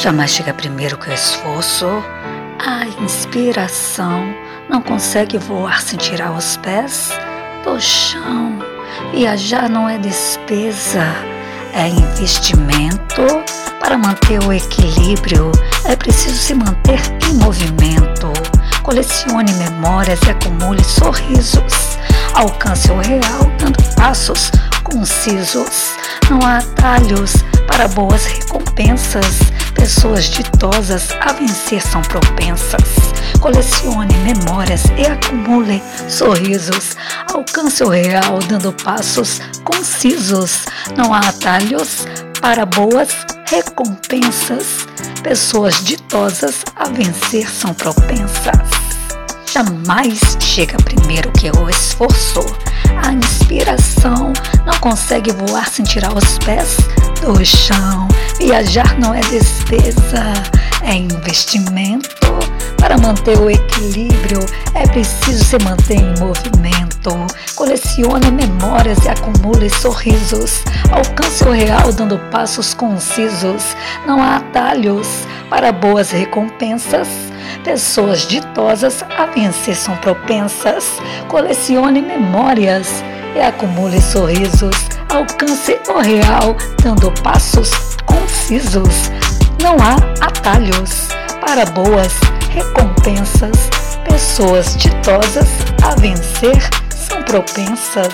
Jamais chega primeiro que o esforço. A inspiração não consegue voar sem tirar os pés do chão. Viajar não é despesa, é investimento. Para manter o equilíbrio, é preciso se manter em movimento. Colecione memórias e acumule sorrisos. Alcance o real dando passos concisos. Não há atalhos para boas recompensas. Pessoas ditosas a vencer são propensas. Colecione memórias e acumule sorrisos. Alcance o real dando passos concisos. Não há atalhos para boas recompensas. Pessoas ditosas a vencer são propensas. Jamais chega primeiro que o esforço. A inspiração não consegue voar sem tirar os pés do chão. Viajar não é despesa, é investimento. Para manter o equilíbrio, é preciso se manter em movimento. Colecione memórias e acumule sorrisos. Alcance o real dando passos concisos. Não há atalhos para boas recompensas. Pessoas ditosas a vencer são propensas. Colecione memórias e acumule sorrisos. Alcance o real dando passos concisos. Não há atalhos para boas recompensas. Pessoas ditosas a vencer são propensas.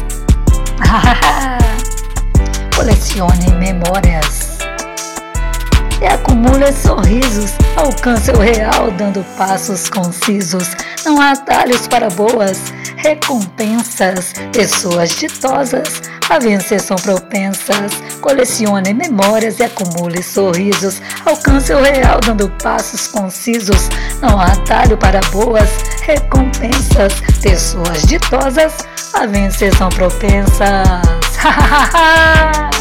Colecione memórias e acumule sorrisos. Alcance o real dando passos concisos. Não há atalhos para boas recompensas. Pessoas ditosas a vencer são propensas. Colecione memórias e acumule sorrisos. Alcance o real dando passos concisos. Não há atalho para boas recompensas. Pessoas ditosas a vencer são propensas.